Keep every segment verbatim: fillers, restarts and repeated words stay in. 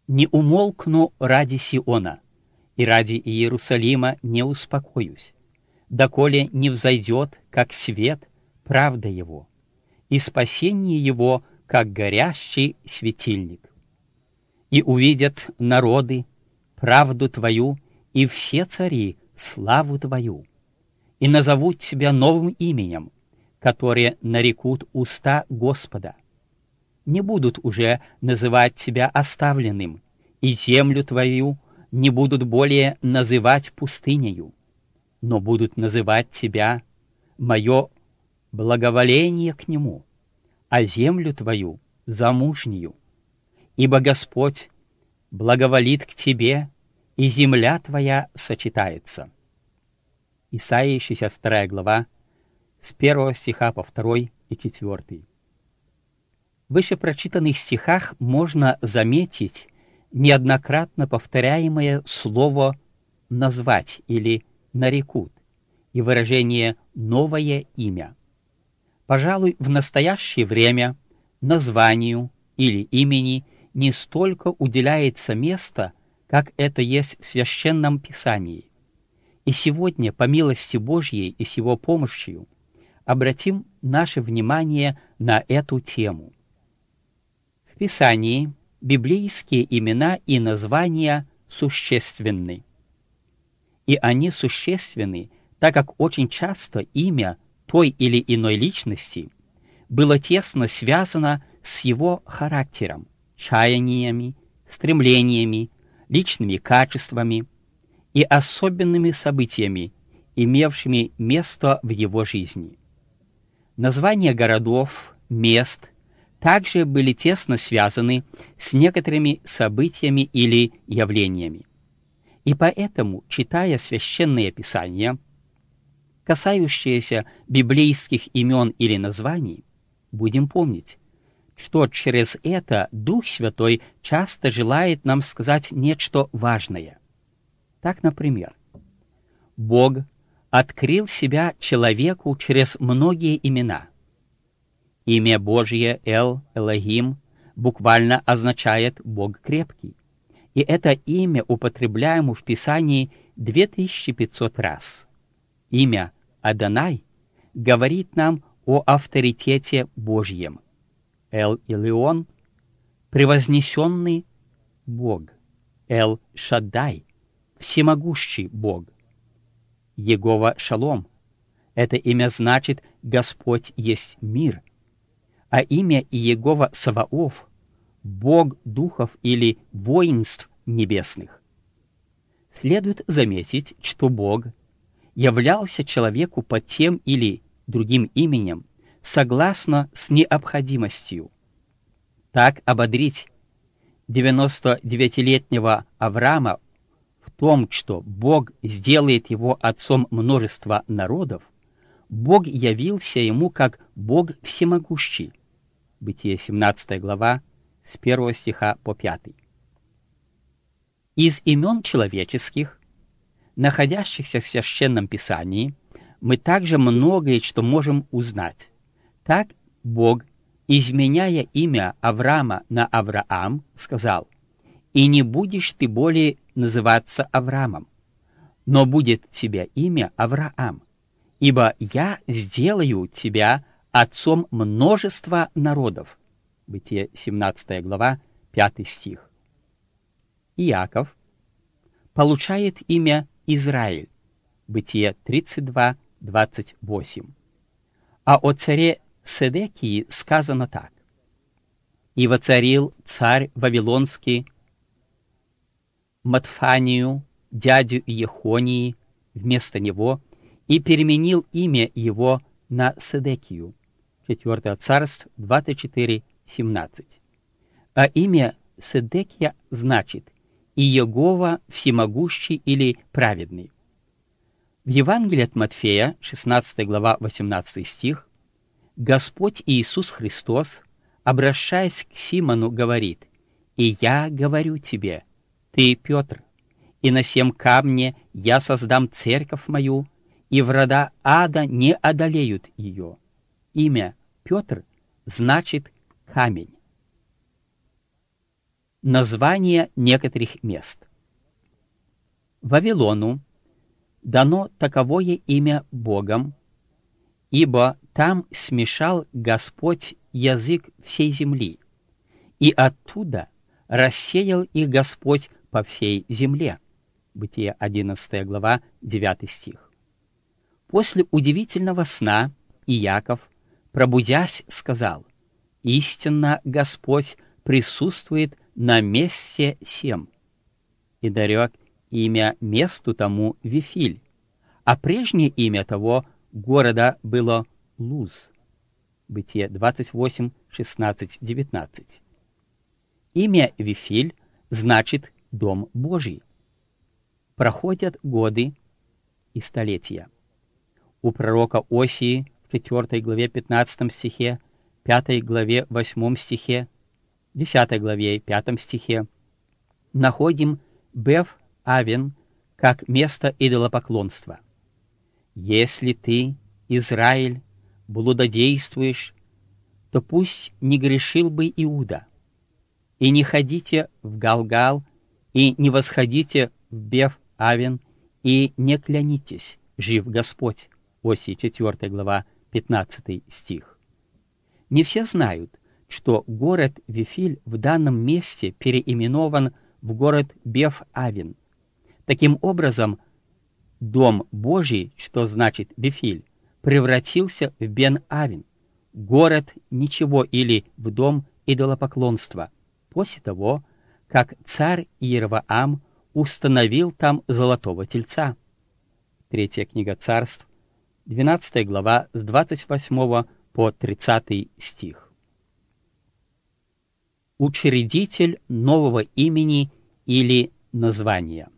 Не умолкну ради Сиона, и ради Иерусалима не успокоюсь, доколе не взойдет, как свет, правда его, и спасение его, как горящий светильник. И увидят народы правду твою, и все цари славу твою, и назовут тебя новым именем, которое нарекут уста Господа. Не будут уже называть тебя оставленным, и землю твою не будут более называть пустынею, но будут называть тебя мое благоволение к нему, а землю твою замужнюю. Ибо Господь благоволит к тебе, и земля твоя сочетается. Исайя шестьдесят вторая глава, с первого стиха по второй и четвёртый. В вышепрочитанных стихах можно заметить неоднократно повторяемое слово «назвать» или «нарекут» и выражение «новое имя». Пожалуй, в настоящее время названию или имени не столько уделяется место, как это есть в Священном Писании. И сегодня, по милости Божьей и с Его помощью, обратим наше внимание на эту тему. В Писании библейские имена и названия существенны. И они существенны, так как очень часто имя той или иной личности было тесно связано с его характером, чаяниями, стремлениями, личными качествами и особенными событиями, имевшими место в его жизни. Названия городов, мест также были тесно связаны с некоторыми событиями или явлениями. И поэтому, читая Священное Писание, касающиеся библейских имен или названий, будем помнить, что через это Дух Святой часто желает нам сказать нечто важное. Так, например, Бог открыл себя человеку через многие имена. Имя Божье Эл, Элохим, буквально означает «Бог крепкий», и это имя употребляемо в Писании две тысячи пятьсот раз. Имя Адонай говорит нам о авторитете Божьем. Эл-Илион — превознесенный Бог. Эл-Шаддай — всемогущий Бог. Егова Шалом — это имя значит «Господь есть мир», а имя Иегова Саваоф — Бог духов или воинств небесных. Следует заметить, что Бог являлся человеку под тем или другим именем согласно с необходимостью. Так ободрить девяностодевятилетнего Авраама в том, что Бог сделает его отцом множества народов, Бог явился ему как Бог всемогущий. Бытие семнадцатая глава, с первого стиха по пятый. Из имен человеческих, находящихся в Священном Писании, мы также многое что можем узнать. Так Бог, изменяя имя Авраама на Авраам, сказал: «И не будешь ты более называться Авраамом, но будет тебе имя Авраам, ибо я сделаю тебя отцом множества народов». Бытие семнадцатая глава, пятый стих. Иаков получает имя Израиль. Бытие тридцать два, двадцать восемь. А о царе Седекии сказано так: «И воцарил царь Вавилонский Матфанию, дядю Иехонии, вместо него, и переменил имя его на Седекию». четвёртое Царств двадцать четыре, семнадцать. А имя Седекия значит «Иегова всемогущий» или «праведный». В Евангелии от Матфея, шестнадцатая глава, восемнадцатый стих, Господь Иисус Христос, обращаясь к Симону, говорит: «И я говорю тебе, ты Петр, и на сем камне я создам церковь мою, и врата ада не одолеют ее». Имя Петр значит камень. Название некоторых мест. Вавилону дано таковое имя Богом, ибо там смешал Господь язык всей земли, и оттуда рассеял их Господь по всей земле. Бытие одиннадцатая глава, девятый стих. После удивительного сна Иаков, пробудясь, сказал: «Истинно Господь присутствует на месте сем», и нарек имя месту тому Вифиль, а прежнее имя того города было Луз. Бытие двадцать восемь, шестнадцать, девятнадцать. Имя Вифиль значит «дом Божий». Проходят годы и столетия. У пророка Осии в четвёртой главе пятнадцатом стихе, пятой главе восьмом стихе, десятой главе пятом стихе находим Бев-Авен как место идолопоклонства. «Если ты, Израиль, блудодействуешь, то пусть не грешил бы Иуда, и не ходите в Галгал, и не восходите в Бев-Авен, и не клянитесь, жив Господь». Осии четвёртая глава, пятнадцатый стих. Не все знают, что город Вифиль в данном месте переименован в город Бев-Авен. Таким образом, Дом Божий, что значит Вифиль, превратился в Бен-Авен, город ничего или в дом идолопоклонства, после того, как царь Иеровоам установил там золотого тельца. Третья книга Царств, двенадцатая глава, с двадцать восьмого по тридцатый стих. Учредитель нового имени или названия.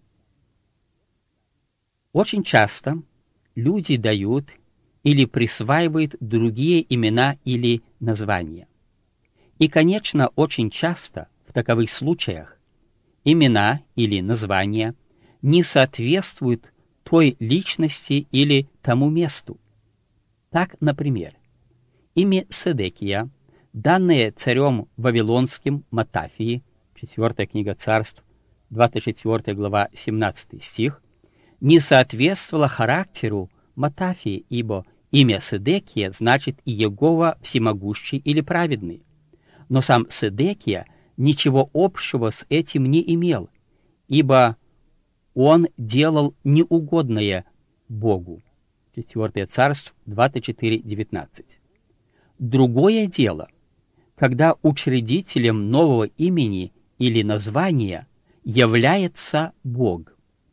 Очень часто люди дают или присваивают другие имена или названия. И, конечно, очень часто в таковых случаях имена или названия не соответствуют той личности или тому месту. Так, например, имя Седекия, данное царем Вавилонским Матафии, четвёртая книга Царств, двадцать четвёртая глава, семнадцатый стих, не соответствовало характеру Матафии, ибо имя Седекия значит Иегова всемогущий или праведный. Но сам Седекия ничего общего с этим не имел, ибо он делал неугодное Богу. четвёртое Царств, двадцать четыре, девятнадцать. Другое дело, когда учредителем нового имени или названия является Бог.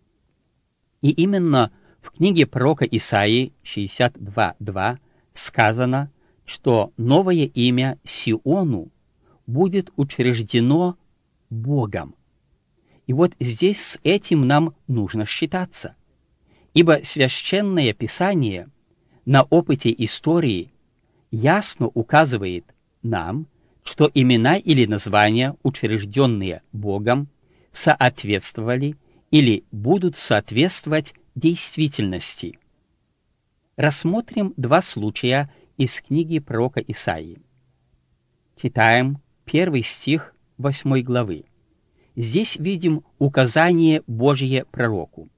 И именно в книге пророка Исаии шестьдесят два два сказано, что новое имя Сиону будет учреждено Богом. И вот здесь с этим нам нужно считаться, ибо Священное Писание на опыте истории ясно указывает нам, что имена или названия, учрежденные Богом, соответствовали или будут соответствовать действительности. Рассмотрим два случая из книги пророка Исаии. Читаем первый стих восьмой главы. Здесь видим указание Божье пророку.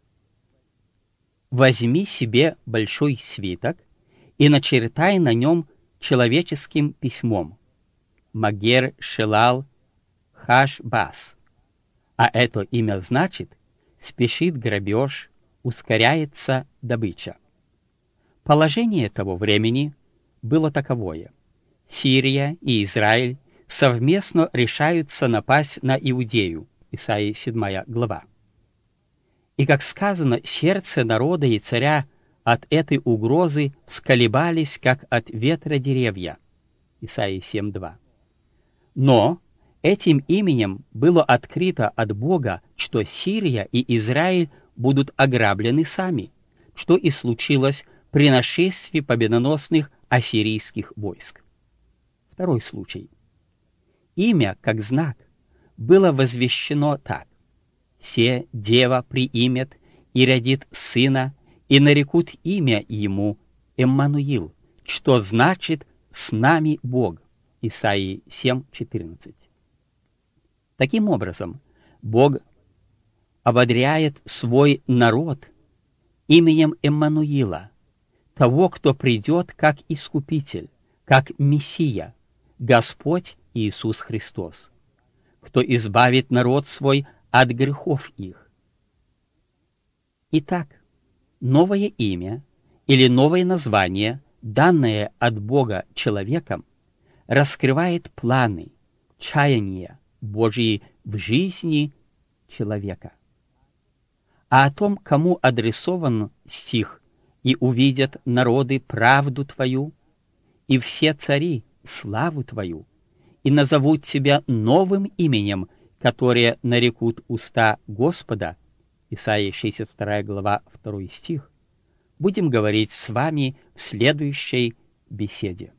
«Возьми себе большой свиток и начертай на нем человеческим письмом Магер Шелал Хаш-Бас». А это имя значит «спешит грабеж, ускоряется добыча». Положение того времени было таковое. Сирия и Израиль совместно решаются напасть на Иудею. Исаии седьмая глава. И, как сказано, сердце народа и царя от этой угрозы всколебались, как от ветра деревья. Исаии семь два. Но этим именем было открыто от Бога, что Сирия и Израиль будут ограблены сами, что и случилось при нашествии победоносных ассирийских войск. Второй случай. Имя, как знак, было возвещено так: «Се дева приимет и родит сына, и нарекут имя ему Эммануил», что значит «с нами Бог». Исаии семь четырнадцать. Таким образом, Бог ободряет свой народ именем Эммануила, того, кто придет как Искупитель, как Мессия, Господь Иисус Христос, кто избавит народ свой от грехов их. Итак, новое имя или новое название, данное от Бога человеком, раскрывает планы, чаяния Божьи в жизни человека. А о том, кому адресован стих «И увидят народы правду Твою, и все цари славу Твою, и назовут Тебя новым именем, которое нарекут уста Господа», Исайя шестьдесят вторая глава, второй стих, будем говорить с вами в следующей беседе.